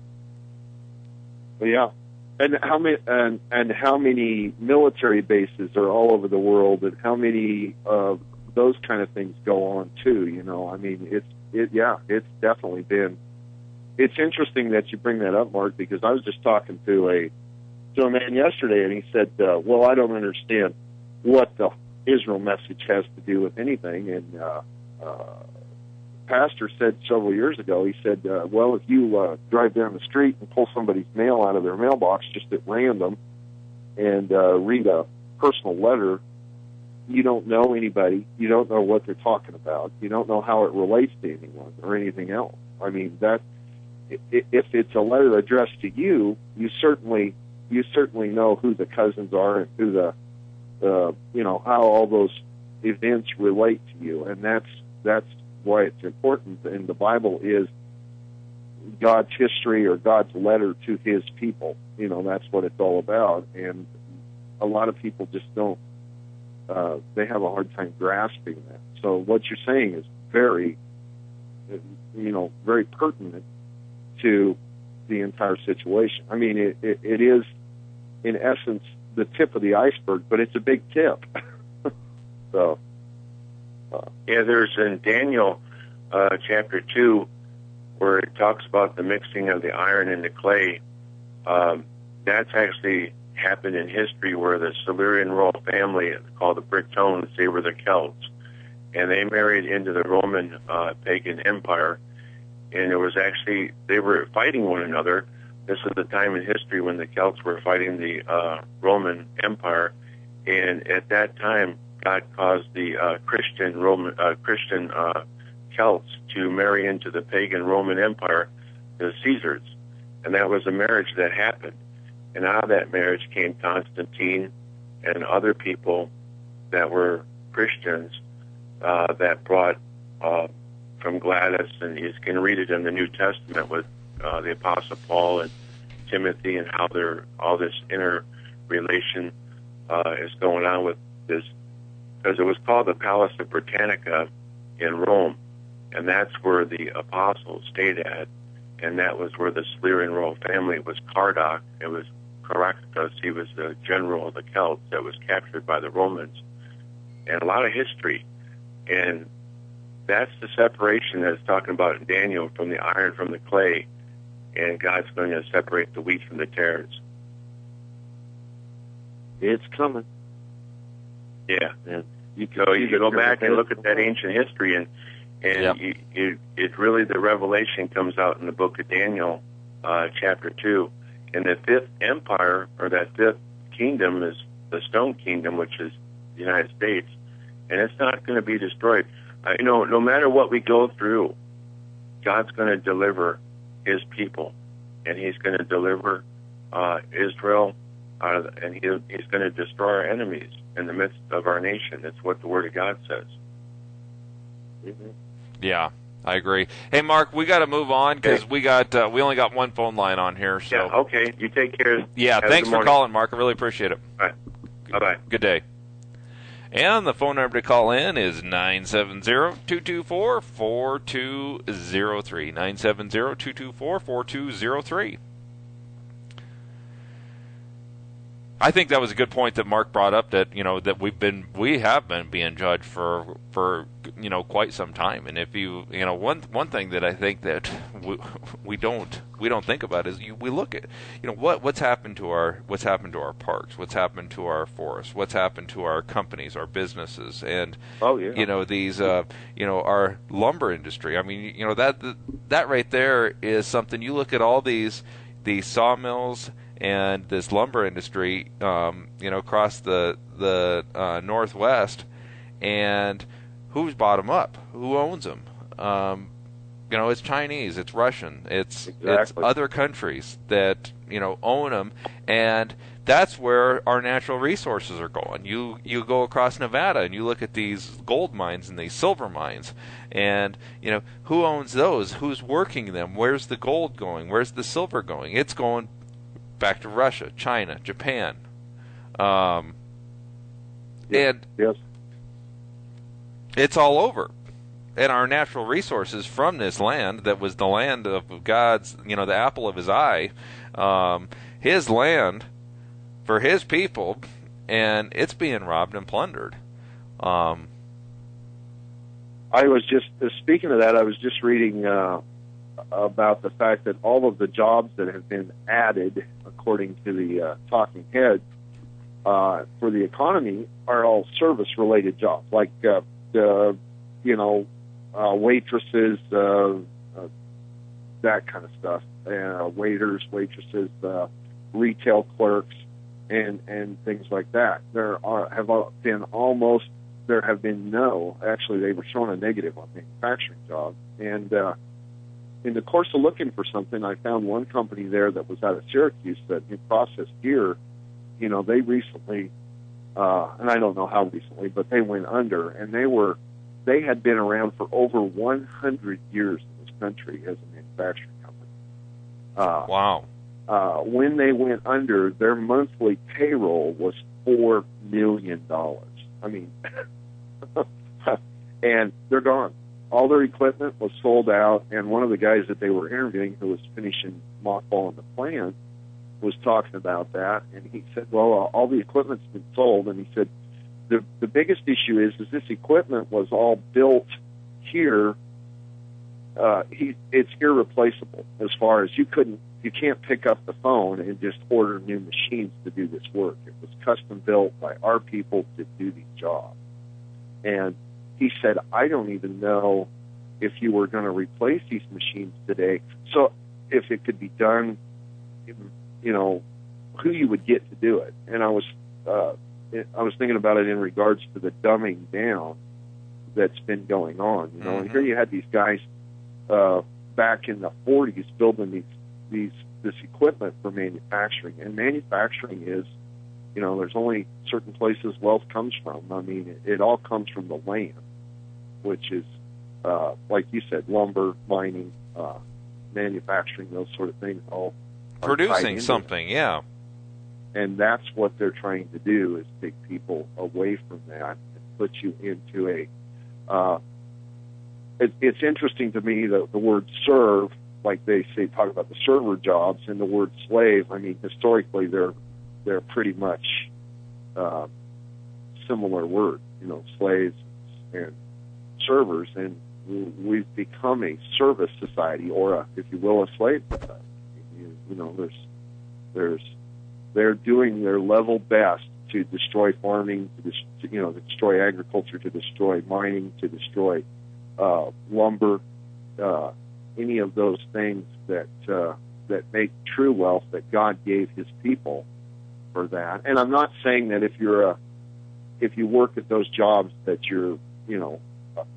Yeah, and how many and and how many military bases are all over the world, and how many of those kind of things go on too? You know, I mean, it's it. Yeah, it's definitely been. It's interesting that you bring that up, Mark, because I was just talking to a to a man yesterday, and he said, uh, "Well, I don't understand what the Israel message has to do with anything." And uh, uh, pastor said several years ago, he said, uh, well, if you uh, drive down the street and pull somebody's mail out of their mailbox just at random and uh, read a personal letter, you don't know anybody. You don't know what they're talking about. You don't know how it relates to anyone or anything else. I mean, that if it's a letter addressed to you, you certainly you certainly know who the cousins are and who the, uh, you know, how all those events relate to you, and that's that's why it's important. And the Bible is God's history or God's letter to His people. You know, that's what it's all about. And a lot of people just don't. Uh, they have a hard time grasping that. So what you're saying is very, you know, very pertinent to the entire situation. I mean, it, it, it is, in essence, the tip of the iceberg, but it's a big tip. so, uh, yeah, there's in Daniel uh, chapter two where it talks about the mixing of the iron and the clay. Um, that's actually happened in history where the Silurian royal family, called the Brittones, they were the Celts, and they married into the Roman uh, pagan empire. And it was actually, they were fighting one another. This is the time in history when the Celts were fighting the uh, Roman Empire. And at that time, God caused the uh, Christian Roman uh, Christian uh, Celts to marry into the pagan Roman Empire, the Caesars. And that was a marriage that happened. And out of that marriage came Constantine and other people that were Christians uh, that brought uh, from Gladys, and you can read it in the New Testament with uh, the Apostle Paul and Timothy, and how they're, all this inner relation uh, is going on with this, because it was called the Palace of Britannica in Rome, and that's where the apostles stayed at, and that was where the Silurian royal family was. Caradoc, it was Caractacus, he was the general of the Celts that was captured by the Romans, and a lot of history, and that's the separation that it's talking about in Daniel, from the iron from the clay, and God's going to separate the wheat from the tares. it's coming. Yeah. And you can So see you that go you're back and ahead. look at that ancient history, and and Yep. you, you, it really, the revelation comes out in the book of Daniel, uh, chapter two. And the fifth empire, or that fifth kingdom, is the Stone Kingdom, which is the United States, and it's not going to be destroyed. Uh, you know, no matter what we go through, God's going to deliver His people, and He's going to deliver uh, Israel out of the, and he, he's going to destroy our enemies in the midst of our nation. It's what the Word of God says. Mm-hmm. Yeah, I agree. Hey, Mark, we got to move on because Okay. we got uh, we only got one phone line on here. So Yeah, okay. You take care. yeah, Have a thanks good for morning. calling, Mark. I really appreciate it. All right. Bye-bye. Good day. And the phone number to call in is nine seven zero, two two four, four two zero three. nine seven zero, two two four, four two zero three. I think that was a good point that Mark brought up, that, you know, that we've been, we have been being judged for, for, you know, quite some time. And if you, you know, one, one thing that I think that we, we don't, we don't think about is you, we look at, you know, what, what's happened to our, what's happened to our parks, what's happened to our forests, what's happened to our companies, our businesses, and, Oh, yeah. you know, these, uh, you know, our lumber industry. I mean, you know, that, that right there is something. You look at all these, these sawmills and this lumber industry, um, you know, across the the uh, Northwest, and who's bought them up? Who owns them? Um, you know, it's Chinese, it's Russian, it's Exactly. it's other countries that, you know, own them, and that's where our natural resources are going. You you go across Nevada and you look at these gold mines and these silver mines, and, you know, who owns those? Who's working them? Where's the gold going? Where's the silver going? It's going back to Russia, China, Japan. Um, and Yes. it's all over. And our natural resources from this land that was the land of God's, you know, the apple of his eye, um, his land for his people, and it's being robbed and plundered. Um, I was just, uh, speaking of that, I was just reading uh, about the fact that all of the jobs that have been added, according to the uh, talking heads, uh, for the economy are all service-related jobs, like, uh, uh, you know, uh, waitresses, uh, uh, that kind of stuff, uh, waiters, waitresses, uh, retail clerks, and, and things like that. There are have been almost, there have been no, actually they were showing a negative on manufacturing jobs, and uh, in the course of looking for something, I found one company there that was out of Syracuse that in processed gear, you know, they recently, uh, and I don't know how recently, but they went under, and they were, they had been around for over one hundred years in this country as a manufacturing company. Uh, wow. uh, when they went under, their monthly payroll was four million dollars. I mean, and they're gone. All their equipment was sold out, and one of the guys that they were interviewing, who was finishing mothballing the plant, was talking about that, and he said, well, uh, all the equipment's been sold, and he said, the the biggest issue is, is this equipment was all built here. Uh, he, it's irreplaceable as far as you couldn't, you can't pick up the phone and just order new machines to do this work. It was custom built by our people to do these jobs. And he said, I don't even know if you were going to replace these machines today. So if it could be done, you know, who you would get to do it. And I was, uh, I was thinking about it in regards to the dumbing down that's been going on. You know, Mm-hmm. and here you had these guys uh, back in the forties building these these this equipment for manufacturing, and manufacturing is, you know, there's only certain places wealth comes from. I mean, it, it all comes from the land, which is, uh, like you said, lumber, mining, uh, manufacturing, those sort of things. All are tied Producing into something, it. yeah. And that's what they're trying to do, is take people away from that and put you into a. Uh, it, it's interesting to me that the word serve, like they say, talk about the server jobs, and the word slave. I mean, historically, they're they're pretty much uh, similar words. You know, slaves and servers, and we've become a service society, or a, if you will, a slave society. You, you know, there's there's they're doing their level best to destroy farming, to, dis- to you know, to destroy agriculture, to destroy mining, to destroy uh, lumber, uh, any of those things that uh, that make true wealth that God gave His people for that. And I'm not saying that if you're a if you work at those jobs that you're, you know,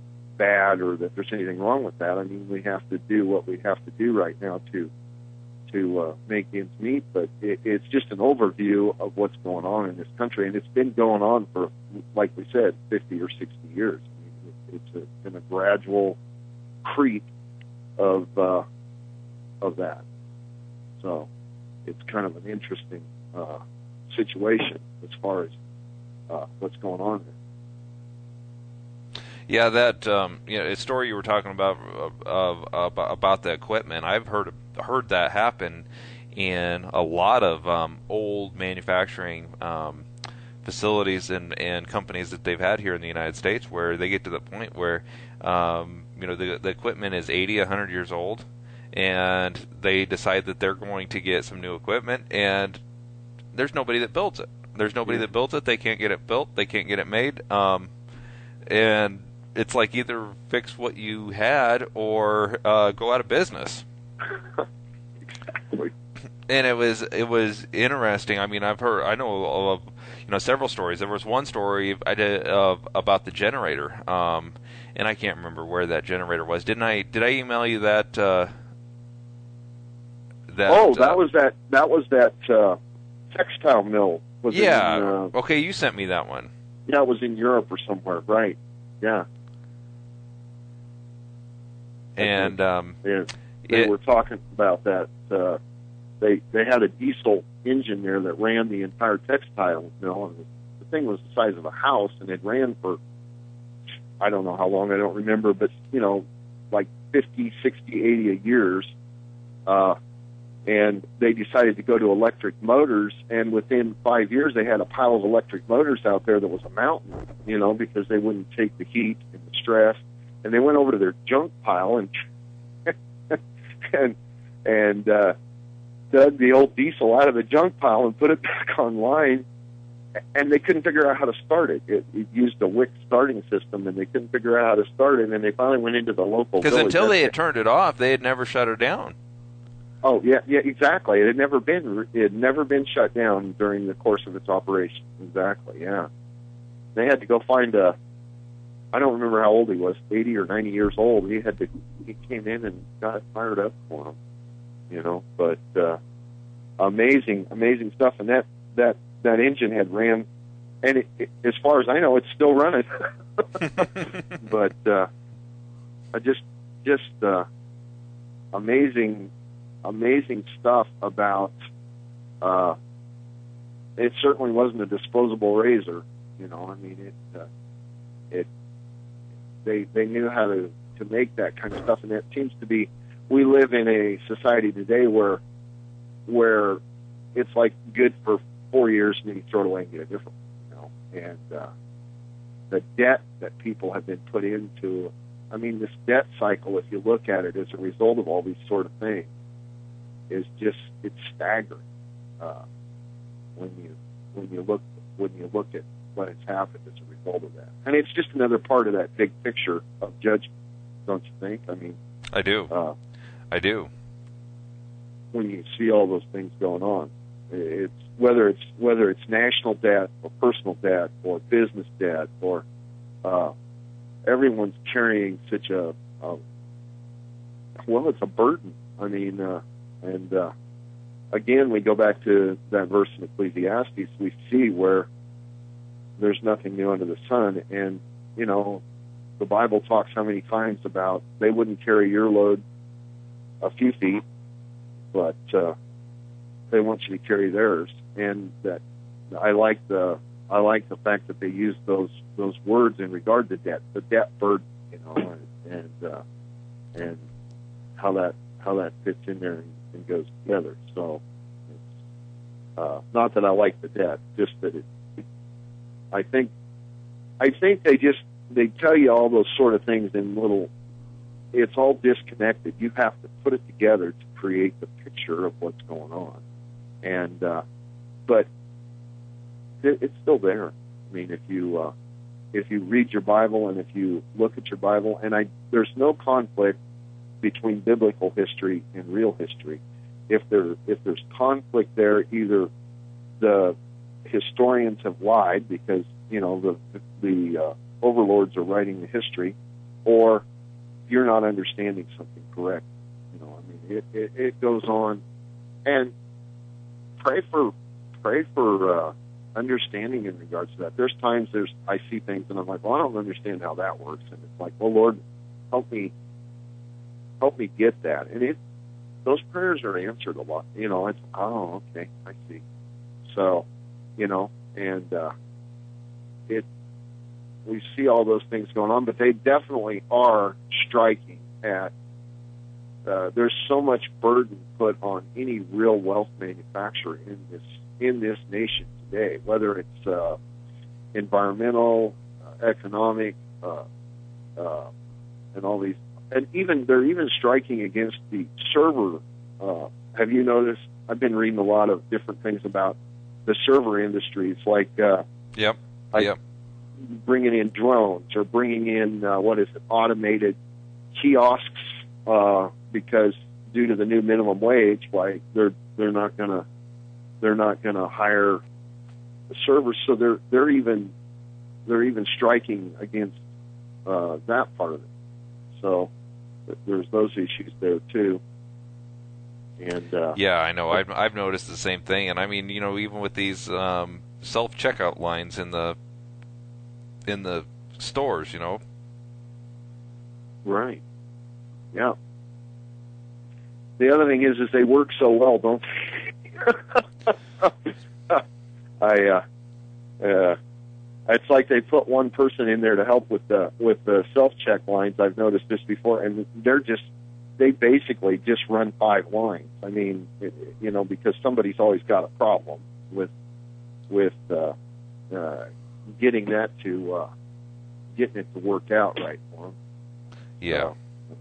bad, or that there's anything wrong with that. I mean, we have to do what we have to do right now to to uh, make ends meet, but it, it's just an overview of what's going on in this country, and it's been going on for, like we said, fifty or sixty years. I mean, it, it's a, been a gradual creep of uh, of that. So it's kind of an interesting uh, situation as far as uh, what's going on there. Yeah, that um, you know, a story you were talking about uh, uh, about the equipment. I've heard heard that happen in a lot of um, old manufacturing um, facilities and, and companies that they've had here in the United States, where they get to the point where um, you know the the equipment is eighty, a hundred years old, and they decide that they're going to get some new equipment, and there's nobody that builds it. There's nobody that builds it. They can't get it built. They can't get it made. Um, and it's like either fix what you had or uh, go out of business. Exactly. And it was it was interesting. I mean, I've heard I know of you know several stories. There was one story I did uh, about the generator, um, and I can't remember where that generator was. Didn't I? Did I email you that? Uh, that oh, that uh, was that. That was that uh, textile mill. Was yeah. In, uh, okay, you sent me that one. Yeah, it was in Europe or somewhere, right? Yeah. And um, yeah, they it, were talking about that. Uh, they they had a diesel engine there that ran the entire textile mill, and the thing was the size of a house, and it ran for I don't know how long, I don't remember, but you know, like fifty, sixty, eighty years. Uh, and they decided to go to electric motors, and within five years they had a pile of electric motors out there that was a mountain, you know, because they wouldn't take the heat and the stress. And they went over to their junk pile and and and uh, dug the old diesel out of the junk pile and put it back online. And they couldn't figure out how to start it. It, it used a wick starting system, and they couldn't figure out how to start it. And they finally went into the local because until they had turned it off, they had never shut it down. Oh yeah, yeah, exactly. It had never been it had never been shut down during the course of its operation. Exactly. Yeah, they had to go find a. I don't remember how old he was, eighty or ninety years old. He had to, he came in and got it fired up for him, you know, but, uh, amazing, amazing stuff. And that, that, that engine had ran, and it, it, as far as I know, it's still running, but, uh, I just, just, uh, amazing, amazing stuff about, uh, it certainly wasn't a disposable razor, you know, I mean, it, uh, it, They they knew how to, to make that kind of stuff, and that seems to be. We live in a society today where where it's like good for four years and then you throw it away and get a different one, you know. And uh, the debt that people have been put into, I mean, this debt cycle, if you look at it as a result of all these sort of things, is just it's staggering uh, when you when you look when you look at what has happened as a result of that. And it's just another part of that big picture of judgment, don't you think? I mean, I do. Uh, I do. When you see all those things going on, it's whether it's whether it's national debt or personal debt or business debt or uh, everyone's carrying such a, a well, it's a burden. I mean, uh, and uh, again, we go back to that verse in Ecclesiastes. We see where there's nothing new under the sun. And, you know, the Bible talks how many times about they wouldn't carry your load a few feet, but uh, they want you to carry theirs. And that I like the I like the fact that they use those those words in regard to debt, the debt burden, you know, and and, uh, and how that how that fits in there and, and goes together. So, it's, uh, not that I like the debt, just that it. I think, I think they just they tell you all those sort of things in little. It's all disconnected. You have to put it together to create the picture of what's going on, and uh, but it, it's still there. I mean, if you uh, if you read your Bible and if you look at your Bible, and I there's no conflict between biblical history and real history. If there if there's conflict there, either the historians have lied because, you know, the the uh, overlords are writing the history, or you're not understanding something correct. You know, I mean, it, it, it goes on and pray for pray for uh, understanding in regards to that. There's times there's I see things and I'm like, well, I don't understand how that works, and it's like, well, Lord, help me help me get that. And it those prayers are answered a lot. You know, it's oh, okay, I see. So, you know, and uh, it we see all those things going on, but they definitely are striking at. Uh, there's so much burden put on any real wealth manufacturer in this in this nation today, whether it's uh, environmental, uh, economic, uh, uh, and all these, and even they're even striking against the server. Uh, have you noticed? I've been reading a lot of different things about the server industries, like uh, yep, like yep, bringing in drones or bringing in uh, what is it, automated kiosks. Uh, because due to the new minimum wage, like they're they're not gonna they're not gonna hire the servers, so they're they're even they're even striking against uh, that part of it. So there's those issues there too. And uh, yeah, I know. I've I've noticed the same thing, and I mean, you know, even with these um, self checkout lines in the in the stores, you know. Right. Yeah. The other thing is, is they work so well, don't they? I, uh, uh, it's like they put one person in there to help with the with the self check lines. I've noticed this before, and they're just they basically just run five lines. I mean, it, you know, because somebody's always got a problem with with uh, uh, getting that to uh, getting it to work out right for them. Yeah. So,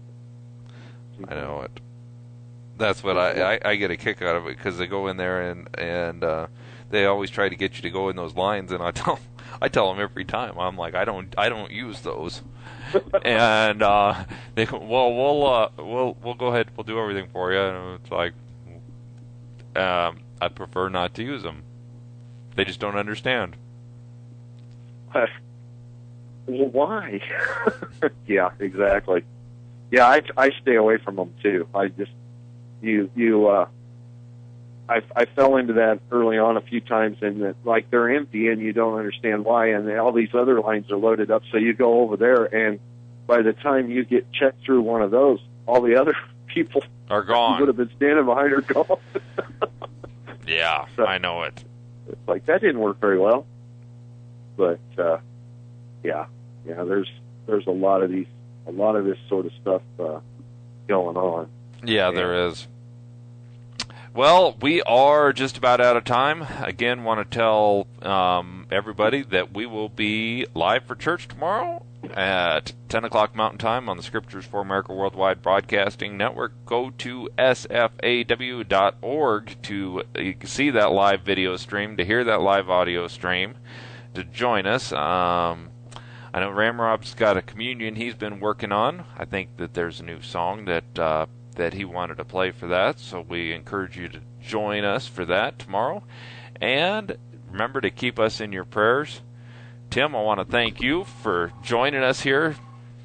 I know it. That's what I, I, I get a kick out of it, because they go in there and and uh, they always try to get you to go in those lines, and I tell I tell them every time, I'm like, I don't I don't use those, and uh, they go, well we'll uh, we'll we'll go ahead, we'll do everything for you, and it's like, um, I prefer not to use them. They just don't understand. Uh, well, why? Yeah, exactly. Yeah, I, I stay away from them too. I just, you, you, uh, I, I fell into that early on a few times, and that, like, they're empty and you don't understand why, and all these other lines are loaded up, so you go over there, and by the time you get checked through one of those, all the other people are gone. Who would have been standing behind are gone. Yeah, so, I know it. It's like, that didn't work very well. But, uh, yeah, yeah, there's, there's a lot of these, a lot of this sort of stuff uh, going on. Yeah, and there is. Well, we are just about out of time. Again, want to tell um, everybody that we will be live for church tomorrow at ten o'clock Mountain Time on the Scriptures for America Worldwide Broadcasting Network. Go to S F A W dot org to you can see that live video stream, to hear that live audio stream, to join us. Um, I know Ramrod's got a communion he's been working on. I think that there's a new song that uh, that he wanted to play for that, so we encourage you to join us for that tomorrow. And remember to keep us in your prayers. Tim, I want to thank you for joining us here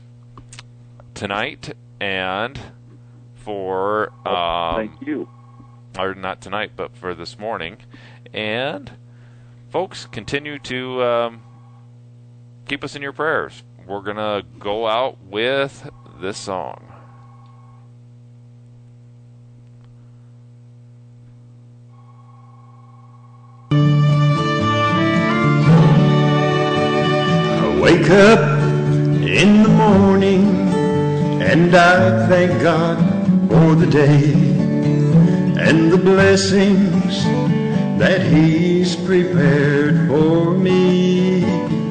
tonight, and for um, thank you. Or not tonight, but for this morning. And folks, continue to um, keep us in your prayers. We're going to go out with this song. I wake up in the morning and I thank God for the day and the blessings that He's prepared for me.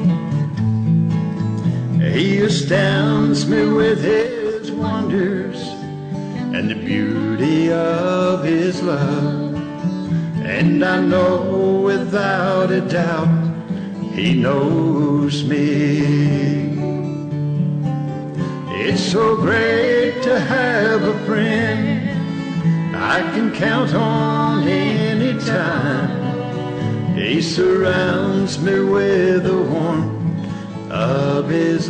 He astounds me with His wonders and the beauty of His love. And I know without a doubt He knows me. It's so great to have a friend I can count on any time. He surrounds me with the warmth of His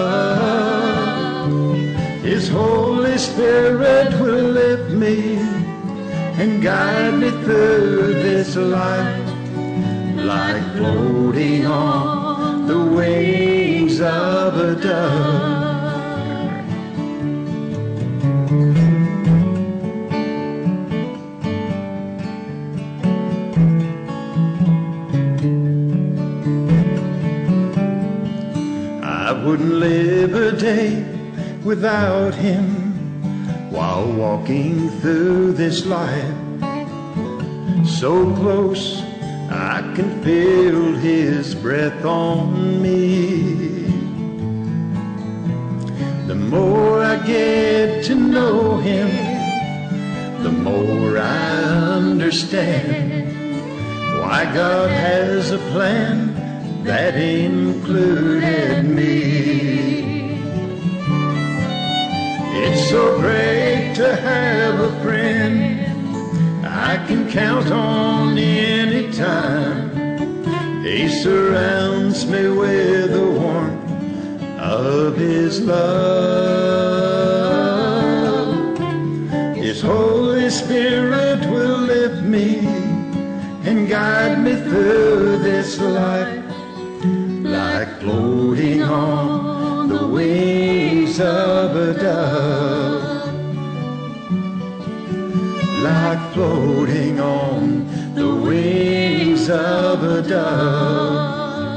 love. His Holy Spirit will lift me and guide me through this life, like floating on the wings of a dove. I wouldn't live a day without him while walking through this life. So close I can feel his breath on me. The more I get to know him, the more I understand why God has a plan that included me. It's so great to have a friend I can count on any time. He surrounds me with the warmth of his love. His Holy Spirit will lift me and guide me through this life, like floating on the wings of a dove, like floating on the wings of a dove.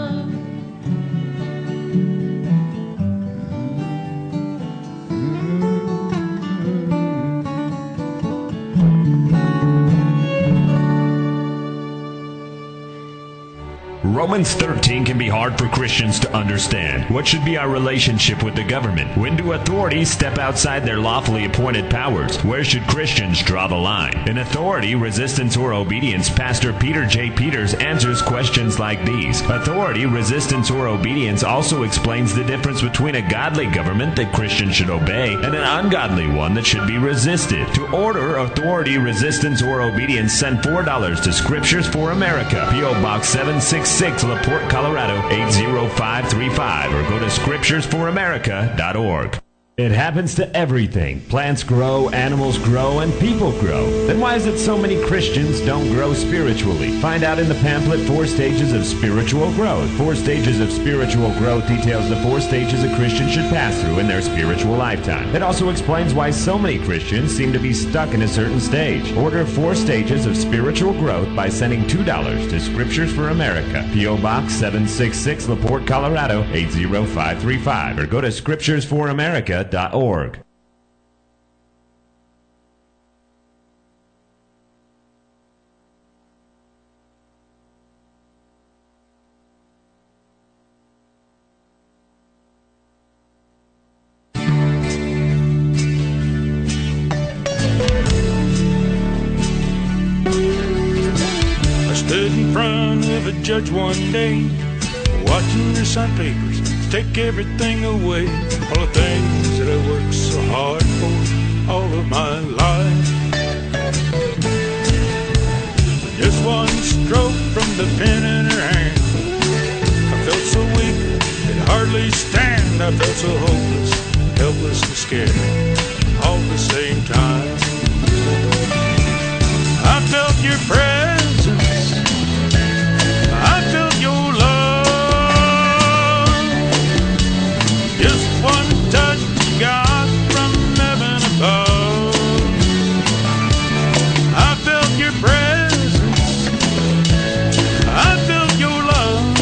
Romans thirteen can be hard for Christians to understand. What should be our relationship with the government? When do authorities step outside their lawfully appointed powers? Where should Christians draw the line? In Authority, Resistance, or Obedience, Pastor Peter J. Peters answers questions like these. Authority, Resistance, or Obedience also explains the difference between a godly government that Christians should obey and an ungodly one that should be resisted. To order Authority, Resistance, or Obedience, send four dollars to Scriptures for America, P O. Box seven six six, LaPorte, Colorado eight zero five three five, or go to scriptures for america dot org. It happens to everything. Plants grow, animals grow, and people grow. Then why is it so many Christians don't grow spiritually? Find out in the pamphlet, Four Stages of Spiritual Growth. Four Stages of Spiritual Growth details the four stages a Christian should pass through in their spiritual lifetime. It also explains why so many Christians seem to be stuck in a certain stage. Order Four Stages of Spiritual Growth by sending two dollars to Scriptures for America, P O. Box seven six six, LaPorte, Colorado eight zero five three five, or go to scriptures for america dot org. I stood in front of a judge one day, watching the sign papers take everything away, all the things that I worked so hard for all of my life. Just one stroke from the pen in her hand, I felt so weak, could hardly stand. I felt so hopeless, helpless and scared all at the same time. I felt your presence, I felt your love. Just one touch, God, from heaven above. I felt your presence, I felt your love.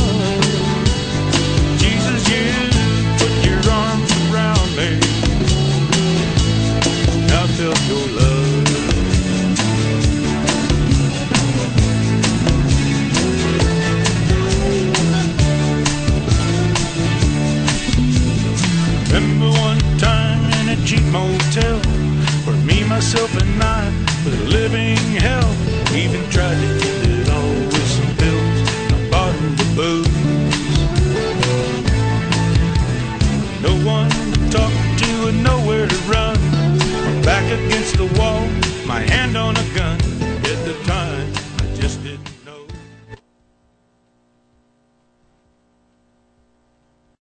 Jesus, you put your arms around me, I felt your love. Remember one time in a cheap motel where me, myself, and I was living hell. Even tried to